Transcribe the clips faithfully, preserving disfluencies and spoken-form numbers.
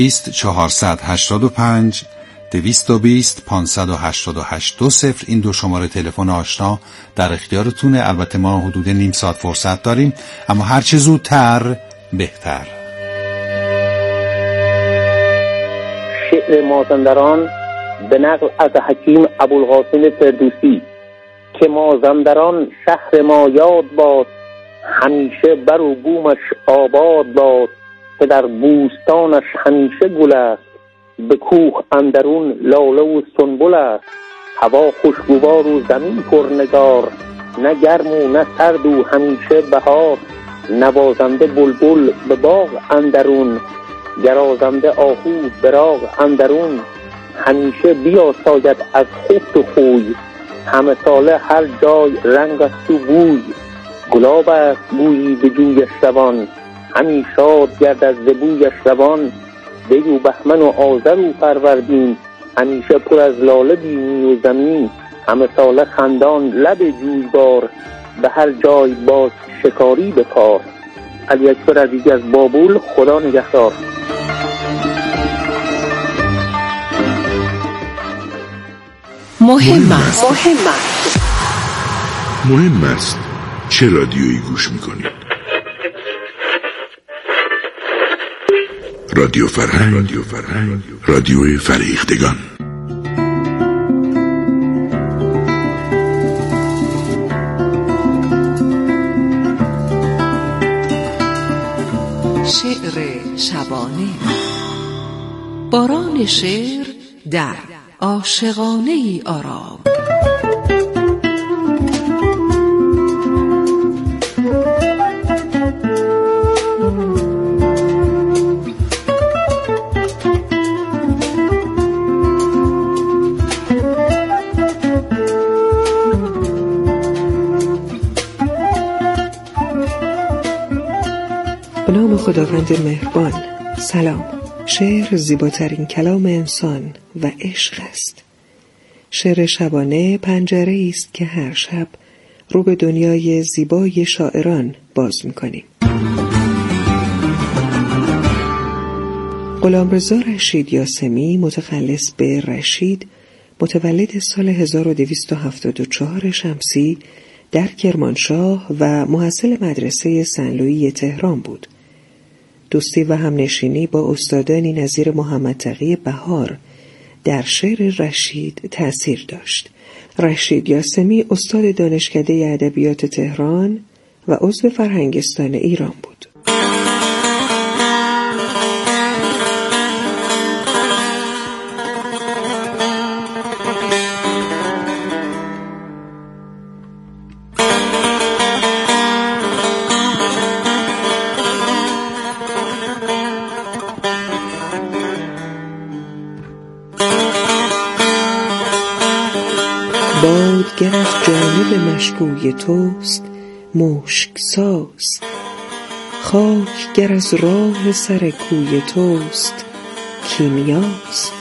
چهارصد و هشتاد و پنج دویست و بیست پانصد و هشتاد و هشت دو صفر این دو شماره تلفن آشنا در اختیارتونه. البته ما حدود نیم ساعت فرصت داریم، اما هر چه زودتر بهتر. شعر مازندران به نقل از حکیم ابوالقاسم فردوسی که مازندران شهر ما یاد باد، همیشه بر و بومش آباد باد، که در بوستانش همیشه گل است، به کوه اندرون لاله و سنبل است. هوا خوشگوار و زمین پرنگار، نه گرم و نه سرد و همیشه بهار. نوازنده بلبل به باغ اندرون، گرازنده آهو به راغ اندرون. همیشه بیاساید از خفت و خوی، همه ساله هر جای رنگ است و بوی. گلاب است بویی به جویش روان، همی شاد گرد از بویش روان. دی و بهمن و آذر و فروردین، همیشه پر از لاله بینی و زمین. همه ساله خندان لب جویبار، به هر جای باز شکاری به کار. علی اکبر عزیزی از بابل، خدا نگهدار. مهم است مهم است مهم است چه رادیویی گوش میکنید؟ رادیو فرهنگ، رادیو فرهنگ، رادیو فریختگان. شعر شبانه. باران شعر در عاشقانه ای آرام. به نام خداوند مهربان. سلام. شعر زیباترین کلام انسان و عشق است. شعر شبانه پنجره است که هر شب رو به دنیای زیبای شاعران باز می‌کنیم. غلامرضا رشید یاسمی، متخلص به رشید، متولد سال هزار و دویست و هفتاد و چهار شمسی در کرمانشاه و محصل مدرسه سن‌لویی تهران بود. دوستی و همنشینی با استادانی نظیر محمد تقی بهار در شعر رشید تأثیر داشت. رشید یاسمی استاد دانشکده ادبیات تهران و عضو فرهنگستان ایران بود. باد گر از جانب مشکوی توست مشک ساز، خاک گر از راه سر کوی توست کیمیاست.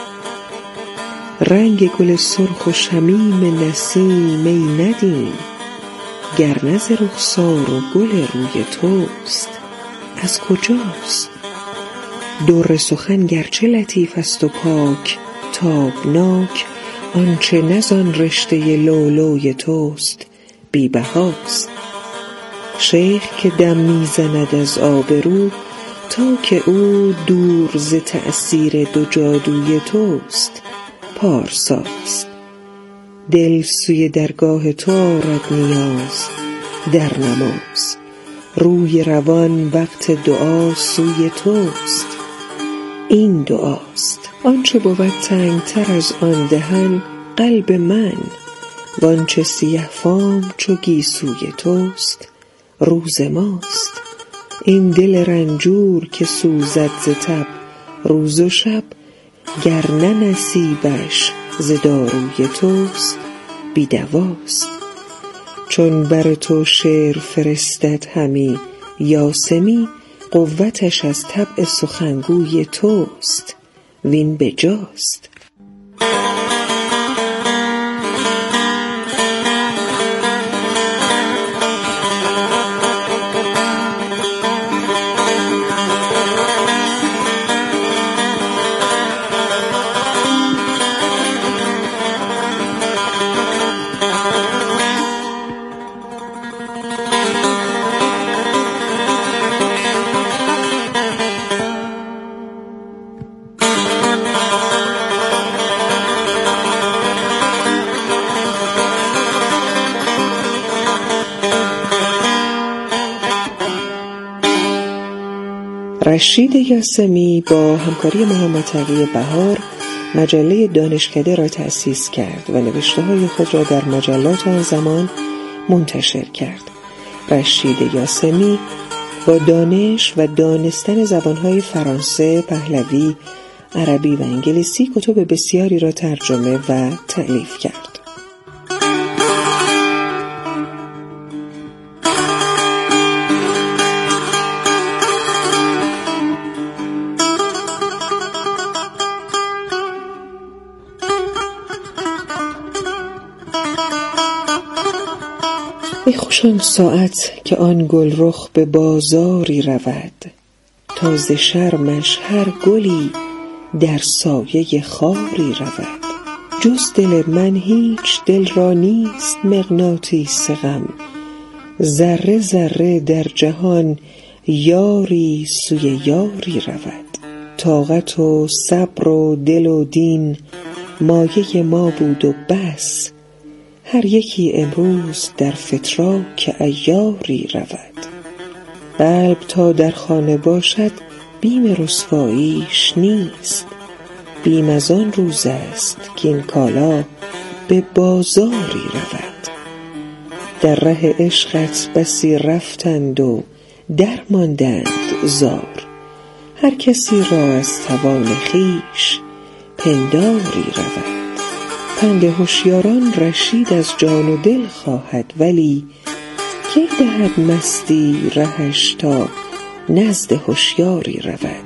رنگ گل سرخ و شمیم نسیم ای ندیم، گر نه ز رخسار و گل روی توست از کجاست. در سخن گرچه لطیف است و پاک تابناک، آنچه نزان رشته لولوی توست بی بهاست. شیخ که دم میزند از آبرو، تا که او دور ز تأثیر دو جادوی توست پارساست. دل سوی درگاه تو آرد نیاز در نماز، روی روان وقت دعا سوی توست این دعاست. آنچه بود تنگتر از آن دهن قلب من، وانچه سیه فام چو گیسوی توست روز ماست. این دل رنجور که سوزد ز تب روز و شب، گر نه نصیبش ز داروی توست بی دواست. چون بر تو شعر فرستد همی یاسمی، قوتش از طبع سخنگوی توست وین بجاست. رشید یاسمی با همکاری محمد تقی بهار مجله دانشکده را تأسیس کرد و نوشته‌های خود را در مجلات آن زمان منتشر کرد. رشید یاسمی با دانش و دانستن زبانهای فرانسه، پهلوی، عربی و انگلیسی کتب بسیاری را ترجمه و تألیف کرد. ای خوش آن ساعت که آن گلرخ به بازاری رود، تا ز شرمش هر گلی در سایه خاری رود. جز دل من هیچ دل را نیست مغناطیس غم، ذره ذره در جهان یاری سوی یاری رود. طاقت و صبر و دل و دین مایه ما بود و بس، هر یکی امروز در فتراک عیاری رود. قلب تا در خانه باشد بیم رسواییش نیست، بیم از آن روز است که این کالا به بازاری رود. در ره عشقت بسی رفتند و در ماندند زار، هر کسی را از توان خویش پنداری رود. پند هوشیاران رشید از جان و دل خواهد، ولی کی دهد مستی رهش تا نزد هوشیاری رود.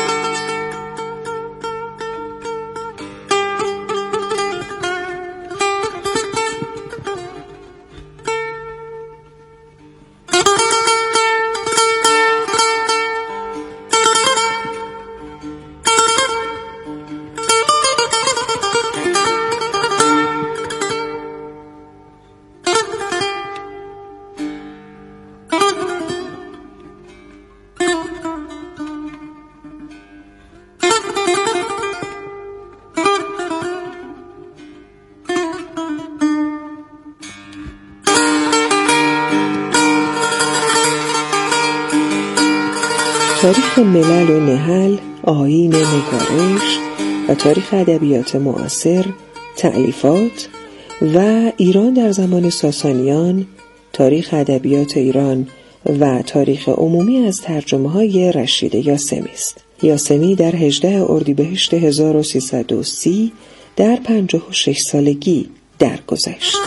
تاریخ ملل و نهل، آیین نگارش و تاریخ ادبیات معاصر، تألیفات و ایران در زمان ساسانیان، تاریخ ادبیات ایران و تاریخ عمومی از ترجمه‌های رشید یاسمی است. یاسمی در هجدهم اردیبهشت هزار و سیصد و سی در پنجاه و شش سالگی درگذشت.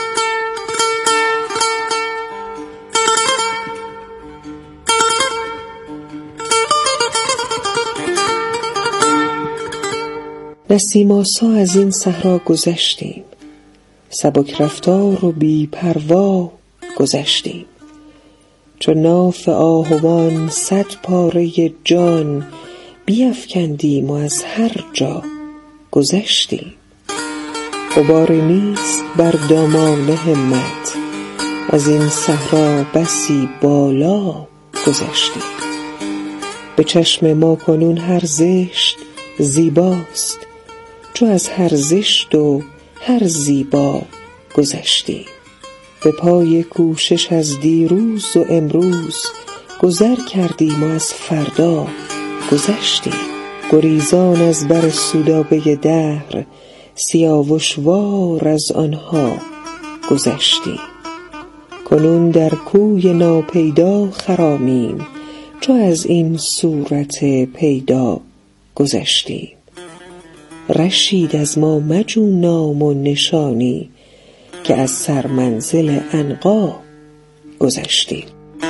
نسیم‌آسا از این صحرا گذشتیم، سبک رفتار و بی پروا گذشتیم. چو ناف آهوان صد پاره جان بیفکندیم و از هر جا گذشتیم. غباری نیست بر دامان همت، از این صحرا بسی بالا گذشتیم. به چشم ما کنون هر زشت زیباست، چو از هر زشت و هر زیبا گذشتیم. به پای کوشش از دیروز و امروز گذر کردیم و از فردا گذشتیم. گریزان از بر سودابه دهر سیاوشوار از آنها گذشتیم. کنون در کوی ناپیدا خرامیم، چو از این صورت پیدا گذشتیم. رشید از ما مجو نام و نشانی، که از سرمنزل عنقا گذشتیم.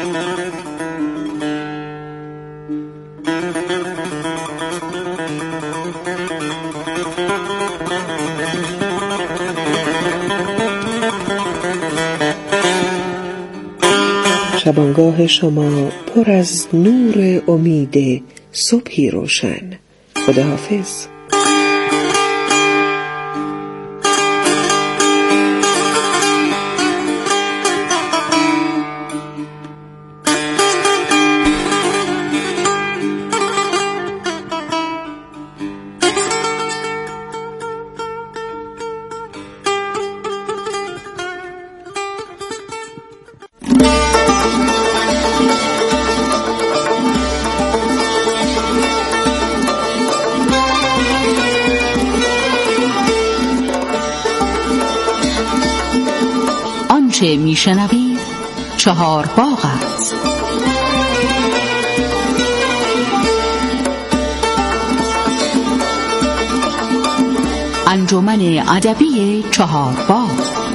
شبانگاه شما پر از نور امید صبحی روشن. خداحافظ. آنچه میشنوید چهار باغ است. انجمن ادبی چهار باغ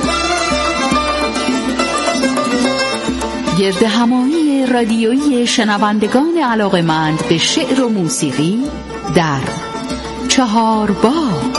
گرد همایی رادیویی شنوندگان علاقه‌مند به شعر و موسیقی در چهار باغ.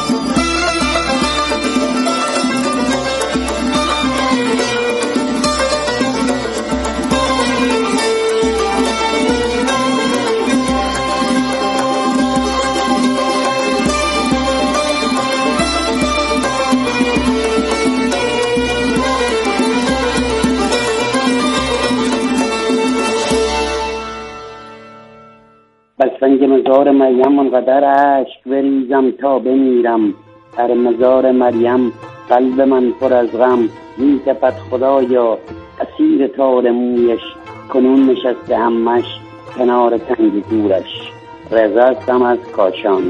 بر سنگ مزار مریم انقدر اشک بریزم تا بمیرم، در مزار مریم قلب من پر از غم، می تپد خدایا اسیر تار مویش، کنون نشسته همش کنار تنگ دورش. رضا هستم از کاشان.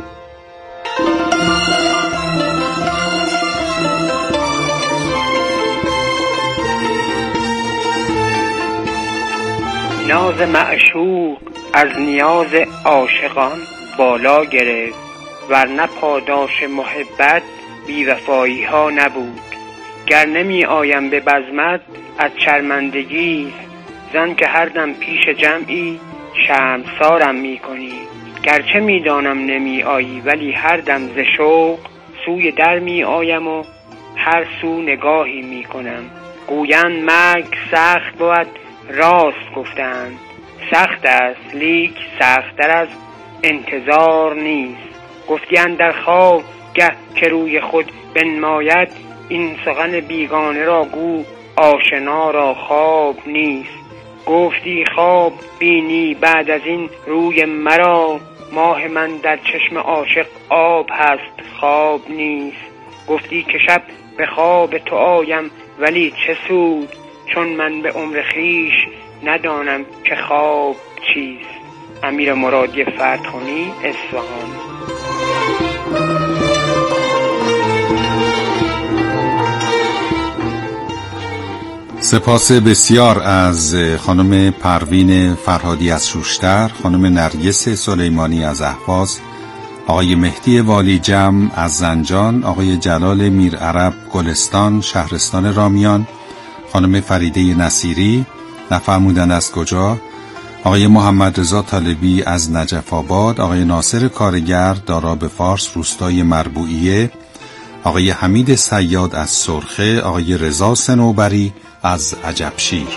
ناز معشوق از نیاز عاشقان بالا گرفت، ورنه پاداش محبت بی وفایی ها نبود. گر نمی آیم به بزمت از شرمندگی، زن که هر دم پیش جمعی شرمسارم می کنی. گرچه می دانم نمی آیی، ولی هر دم ز شوق سوی در می آیم و هر سو نگاهی می کنم. گویند مرگ سخت بود، راست گفتند. سخت است لیک سخت‌تر از انتظار نیست. گفتند در خواب گه که روی خود بنماید، این سخن بیگانه را گو آشنا را خواب نیست. گفتی خواب بینی بعد از این روی مرا، ماه من در چشم عاشق آب هست خواب نیست. گفتی که شب به خواب تو آیم، ولی چه سود چون من به عمر خیش ندانم که خواب چیست. امیر مرادی فتحانی، اصفهان. سپاس بسیار از خانم پروین فرهادی از شوشتر، خانم نرگس سلیمانی از اهواز، آقای مهدی والی جم از زنجان، آقای جلال میرعرب گلستان شهرستان رامیان، خانم فریده نصیری نفرمودن از کجا، آقای محمد رضا طالبی از نجف آباد، آقای ناصر کارگر دارا به فارس روستای مربوعیه، آقای حمید صیاد از سرخه، آقای رضا صنوبری از عجبشیر.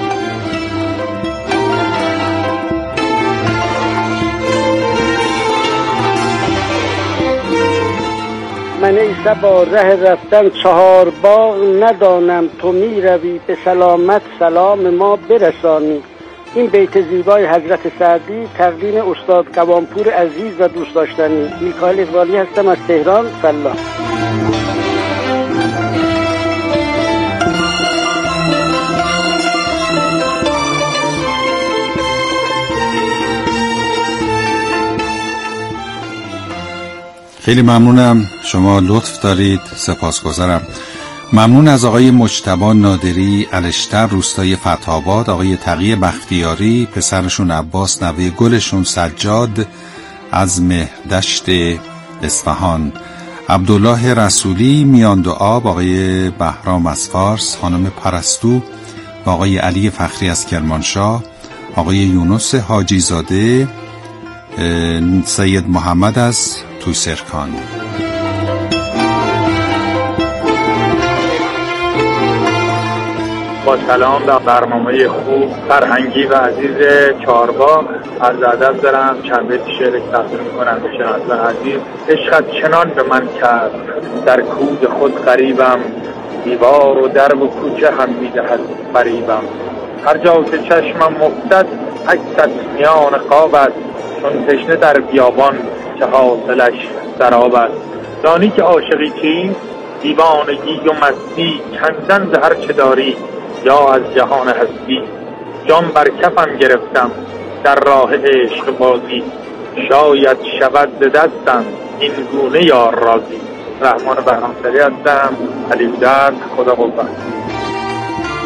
من ای صبا ره رفتن چهار باغ ندانم، تو می روی به سلامت سلام ما برسانی. این بیت زیبای حضرت سعدی تقدیم استاد قوامپور عزیز و دوست داشتنی. میکائیل اقبالی هستم از تهران. سلام. خیلی ممنونم، شما لطف دارید، سپاسگزارم. ممنون از آقای مجتبی نادری الشتر روستای فتح‌آباد، آقای تقی بختیاری پسرشون عباس نوه گلشون سجاد از مهدشت اصفهان، عبدالله رسولی میان دو آب، آقای بهرام از فارس، خانم پرستو و آقای علی فخری از کرمانشاه، آقای یونس حاجی زاده، سید محمد از توسرکان. با سلام در برنامه خوب فرهنگی و عزیز چهارباغ، عرض ادب دارم. چند بیت شعر تقدیم می‌کنم به شنوندگان عزیز. عشقت چنان به من کرد در کود خود غریبم، دیوار و درب و کوچه هم می‌دهد فریبم. هر جا که چشمم مفتد عکست میان خواب است، چون تشنه در بیابان که حاصلش سراب است. دانی که عاشقی چیست؟ دیوانگی و مستی، کندن ز هر چه داری یا از جهان هستی. جام بر کفم گرفتم در راه عشق بازی، شاید شود ز دستم این گونه یار راضی. رحمان بهرامسری هستم، علی بودرد، خدا قوت.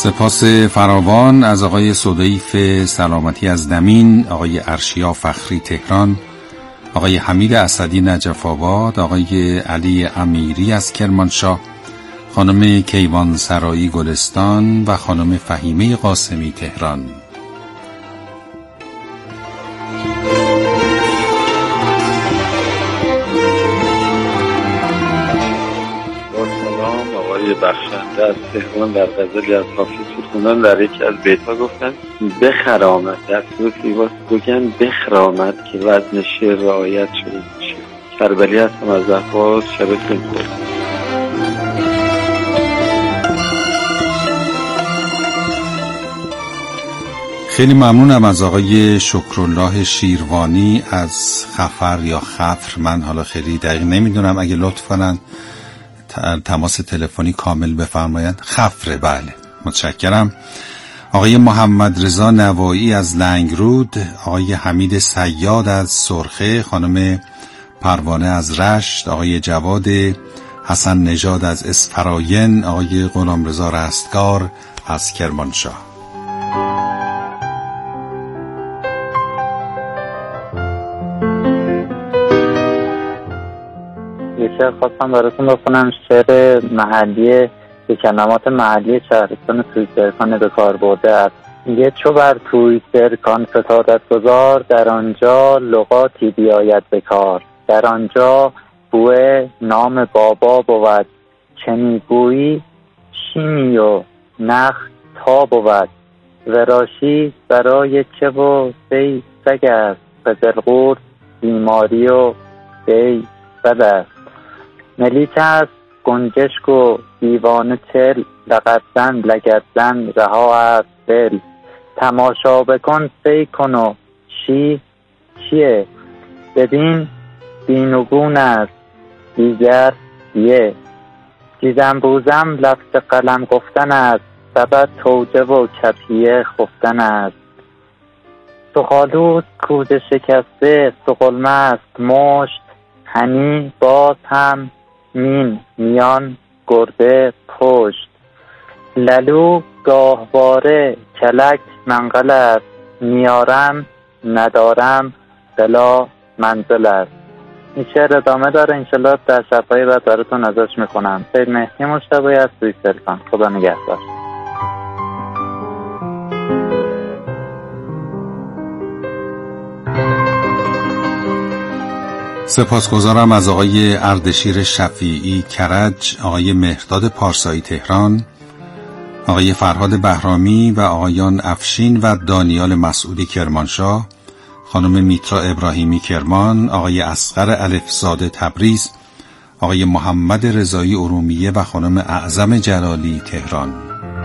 سپاس فراوان از آقای صدیف سلامتی از نمین، آقای ارشیا فخری تهران، آقای حمید اسدی نجف آباد، آقای علی امیری از کرمانشاه، خانم کیوان سرایی گلستان و خانم فهیمه قاسمی تهران. بخشنده از تهران در غزلی از حافظ خوندن در یکی از بیت‌ها گفتن بخرامد در صورت لیباس بگن بخرامد که وزن شعر رعایت شده میشه. کربلی هستم از اهواز شب خیلی بود. خیلی ممنونم از آقای شکرالله شیروانی از خفر یا خفر، من حالا خیلی دقیق نمیدونم، اگه لطف کنن تماس تلفنی کامل بفرمایند. خفره، بله، متشکرم. آقای محمد رضا نوایی از لنگرود، آقای حمید صیاد از سرخه، خانم پروانه از رشت، آقای جواد حسن نژاد از اسفراین، آقای غلامرضا رستگار از کرمانشاه. شعر خواستم براتون بخونم، شعر محلی که کلمات محلی شهرستان تویسرکان به کار برده است. یه چو بر تویسرکان فتادت گذار، در آنجا لغاتی بیاید به کار. در آنجا بوه نام بابا بود، چنی گویی شیمی و نخ تا بود. وراشی برای چه و سی سگ است، قزلقورد بیماری و دی بد است. ملیت است گنجشک و دیوانه چل، لقدزن لگدزن رها است دل. تماشا بکن سی کن و شی چیه، ببین بینوگون است دیگر یه. دیزم بوزم لفظ قلم گفتن است، سبب توجه و کپیه خفتن است. سخالود کوزه شکسته سقلمه است مشت، هنی باز هم مین میان گرده پشت. للو گاهواره کلک منقل است، میارم ندارم بلا منزل است. این شعر ادامه داره، انشالله در شبهای بعد براتون ازش میخونم. سید مهدی مجتبی از تویسرکان. خدا نگهدار. سپاسگزارم از آقای اردشیر شفیعی کرج، آقای مهرداد پارسایی تهران، آقای فرهاد بهرامی و آقایان افشین و دانیال مسعودی کرمانشاه، خانم میترا ابراهیمی کرمان، آقای اصغر الفزاده تبریز، آقای محمد رضایی ارومیه و خانم اعظم جلالی تهران.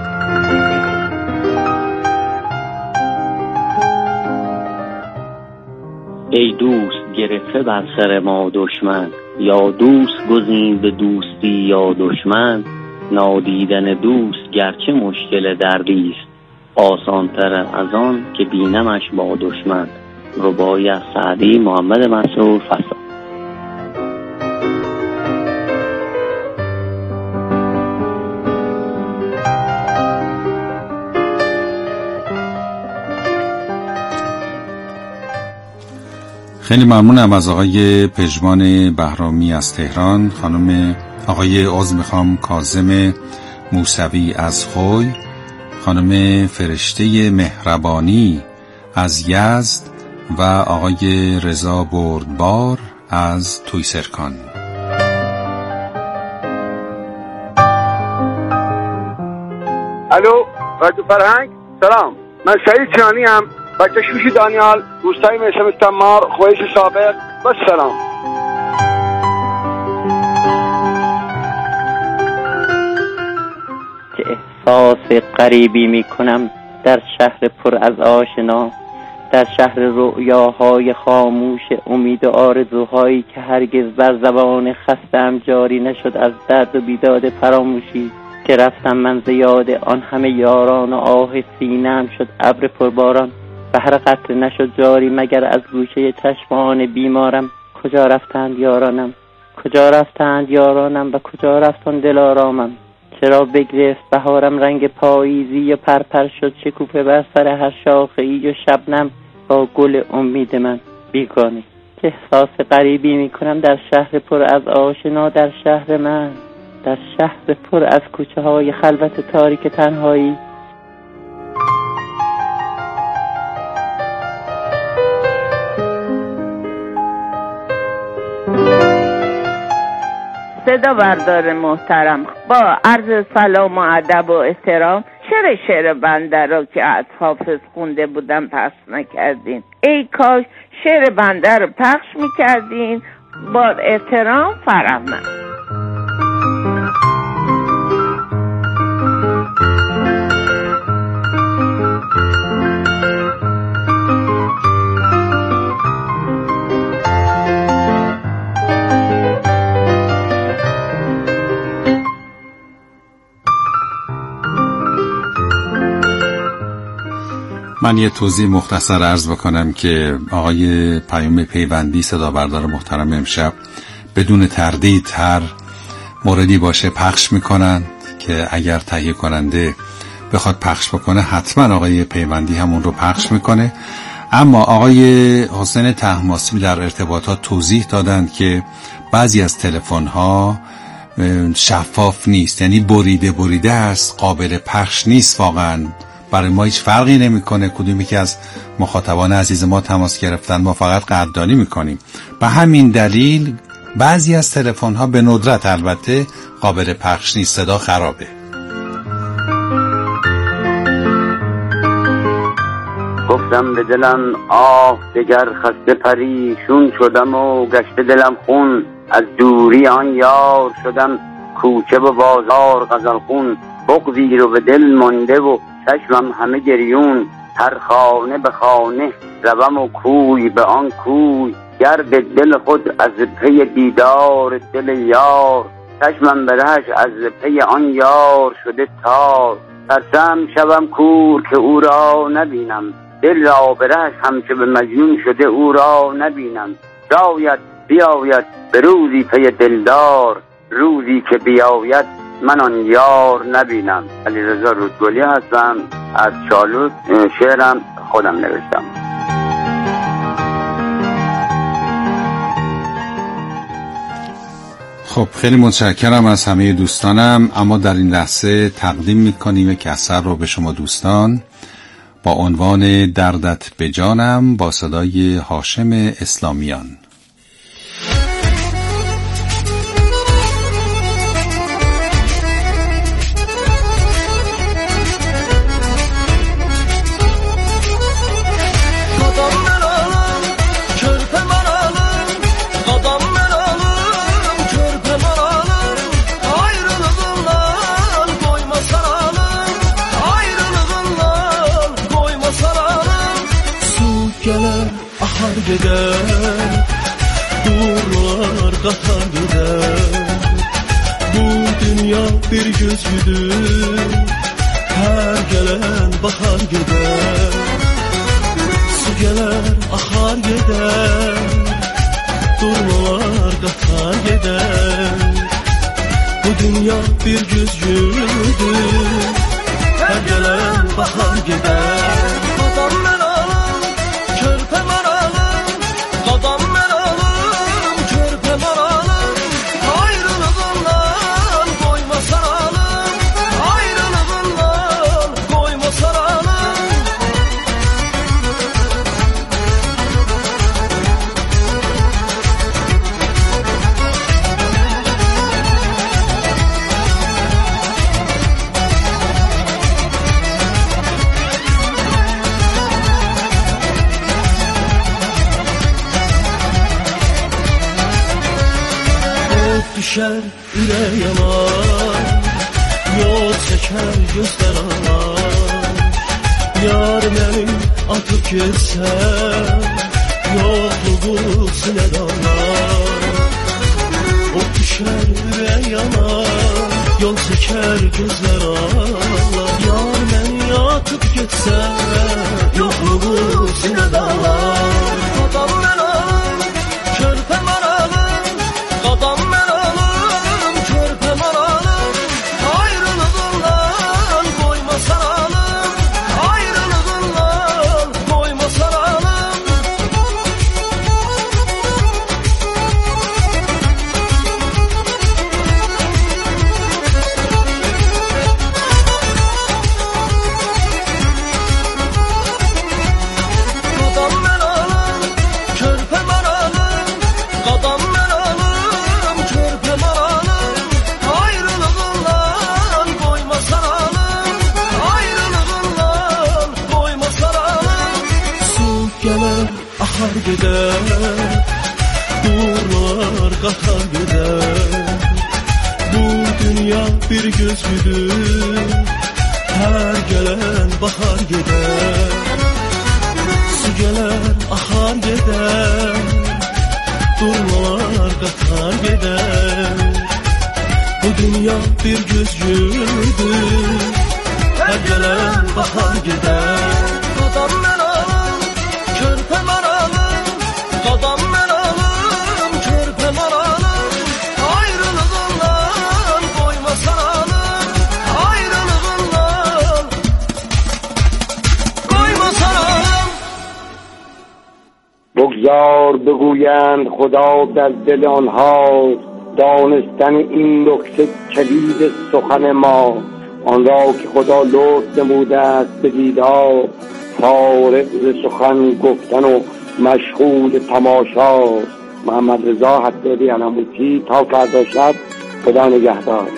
ای دوست گرفته بر سر ما دشمن، یا دوست گزین به دوستی یا دشمن. نادیدن دوست گرچه مشکل دردی است، آسان‌تر از آن که بینمش با دشمن. رباعی از سعدی محمد مسعود فساد. خیلی ممنونم از آقای پژمان بهرامی از تهران، خانم آقای عضو میخوام کاظم موسوی از خوی، خانم فرشته مهربانی از یزد و آقای رضا بردبار از تویسرکان. الو رادیو فرهنگ، سلام، من سعید چانی ام و کشوش دانیال، روستای میثم تمار، خویش سابق و سلام. که احساس غریبی می کنم در شهر پر از آشنا، در شهر رؤیاهای خاموش، امید و آرزوهایی که هرگز بر زبان خستم جاری نشد از درد و بیداد فراموشی. که رفتم من ز یاد آن همه یاران و آه سینه‌ام شد ابر پرباران. بحر قطره نشد جاری مگر از گوشه چشمان بیمارم. کجا رفتند یارانم، کجا رفتند یارانم و کجا رفتند دلارامم چرا بگرفت بهارم رنگ پاییزی و پرپر شد شکوفه بر سر هر شاخه‌ای و شبنم با گل امید من بیگانه. که احساس غریبی میکنم در شهر پر از آشنا، در شهر من، در شهر پر از کوچه های خلوت تاریک تنهایی. صدا بردار محترم، با عرض سلام و ادب و احترام، چرا شعر بنده را که از حافظ خونده بودم پخش نکردین؟ ای کاش شعر بنده رو پخش میکردین. با احترام، فرهمند. من یه توضیح مختصر عرض بکنم که آقای پیام پیوندی صدا بردار محترم امشب بدون تردید هر موردی باشه پخش میکنن که اگر تهیه کننده بخواد پخش بکنه حتما آقای پیوندی همون رو پخش میکنه. اما آقای حسین طهماسبی در ارتباطات توضیح دادند که بعضی از تلفن‌ها شفاف نیست، یعنی بریده بریده است، قابل پخش نیست. واقعا برای ما هیچ فرقی نمیکنه کدومی که از مخاطبان عزیز ما تماس گرفتن، ما فقط قدردانی میکنیم. به همین دلیل بعضی از تلفن‌ها به ندرت البته قابل پخش نیست، صدا خرابه. گفتم به دلم آه دگر خسته پریشون شدم و گشته دلم خون، از دوری آن یار شدم کوچه و بازار غزل خون، بغضی رو به دل مانده و چشمم همه گریون، هر خانه به خانه روم و کوی به آن کوی، گر به دل خود از پی دیدار دل یار، چشمم برهش از پی آن یار شده تار، ترسم شوم کور که او را نبینم، دل را برهش همچه به مجنون شده او را نبینم، شاید بیاید به روزی پی دلدار، روزی که بیاید من آن یار نبینم. علیرضا رودگلی هستم از چالوس، شعرم خودم نوشتم. خب خیلی متشکرم از همه دوستانم. اما در این لحظه تقدیم میکنیم یک اثر رو به شما دوستان با عنوان دردت به جانم با صدای هاشم اسلامیان. Gider, durlar qatar gider, bu dünya bir gözlüdür, her gelen bahar gider, su geler ahar gider, durlar qatar gider, bu dünya bir gözlüdür, her gelen bahar gider. Düşer ürəyəma, yol çəkər gözlər anar, yar məni atıb getsə, yoxluğu sinə danar. O düşər ürəyəma, yol çəkər gözlər anar, yar məni atıb getsə, yoxluğu sinə danar. Qadam mən alım, körpə mən alım, qadam mən alım, körpə mən alım, ayrı bahar gedər, uğurlar qatar gedər. Bu dünya bir gözlüdür, hər gələn bahar gedər. Su gələr, axar gedər, durmalar qatar gedər. Bu dünya bir gözlüdür, hər gələn bahar gedər. Qadam mən alım, körpə mən alım, qadam mən alım, körpə mən alım. Ayrılığından qoymasan alım, ayrılığından qoymasan alım. بگذار بگویند خدا در دل آنهاست، دانستن این نکته کلید سخن ما. آن را که خدا لطف نموده است به دیدار، فارغ ز سخن گفتن و مشغول تماشا. محمد رضا حدادی علموتی. تا فردا شب، خدا نگهدار.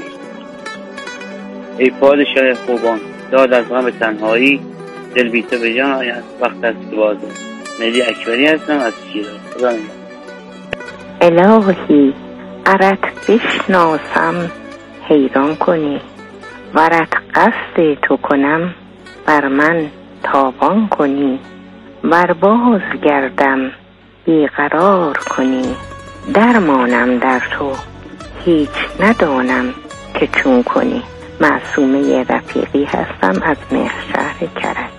ای پادشاه خوبان، داد از غم تنهایی، دل بی تو به جان آید وقت است که بازه. مهدی اکبری هستم از شیراز. خدا نگهدار. الهی ارت بشناسم حیران کنی، ورت قصد تو کنم بر من تاوان کنی. ور باز گردم بیقرار کنی، درمانم در تو هیچ ندانم که چون کنی. معصومه رفیقی هستم از مهرشهر کرج.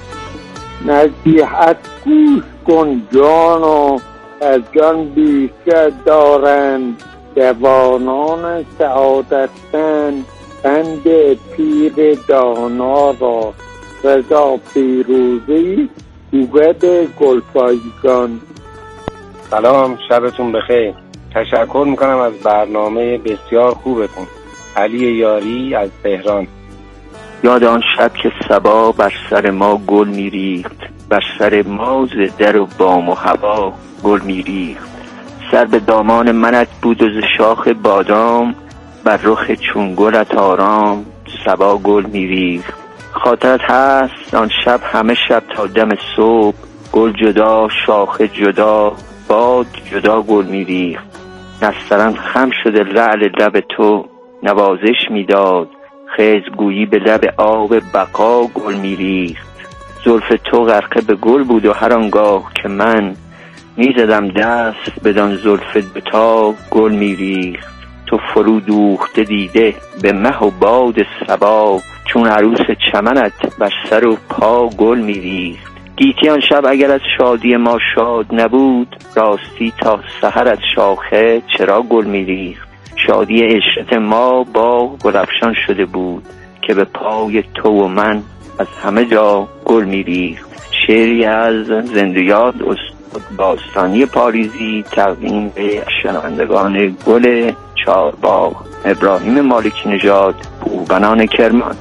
نصیحت گوش کن جانو، از جان بیشتر دارند جوانان سعادتمند. پند پیر دانا را رضا پیروزی گوید گلپایگان. سلام، شبتون بخیر. تشکر میکنم از برنامه بسیار خوبتون. علی یاری از تهران. یاد آن شب که صبا بر سر ما گل میریخت، بر سر ما ز در و بام و هوا گل میریخت. سر به دامان منت بود و ز شاخ بادام، بر رخ چون گلت آرام صبا گل میریخت. خاطرت هست آن شب همه شب تا دم صبح، گل جدا شاخ جدا باد جدا گل میریخت. نسترن خم شده لعل لب تو نوازش میداد، خیز گویی به لب آب بقا گل میریخت. زلف تو غرقه به گل بود و هر آنگاه که من میزدم دست بدان زلف دوتا گل میریخت. تو فرو دوخته دیده به مه و باد صبا، چون عروس چمنت بر سر و پا گل میریخت. گیتی آن شب اگر از شادی ما شاد نبود، راستی تا سحر از شاخه چرا گل میریخت. شادی عشرت ما با گلفشان شده بود، که به پای تو و من از همه جا گل میریخت. شعری از زندیات استاد باستانی پاریزی، تقدیم به شنوندگان گل چهارباغ. ابراهیم مالکی نژاد، بوبنان کرمان.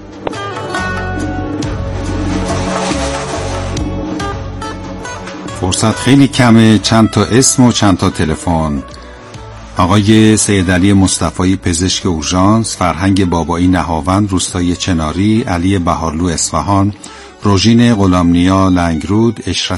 فرصت خیلی کمه، چند تا اسم و چند تا تلفن. آقای سید علی مصطفی پزشک اورژانس، فرهنگ بابایی نهاوند روستای چناری، علی بهارلو اصفهان، روژین غلامنیا لنگرود، اشرت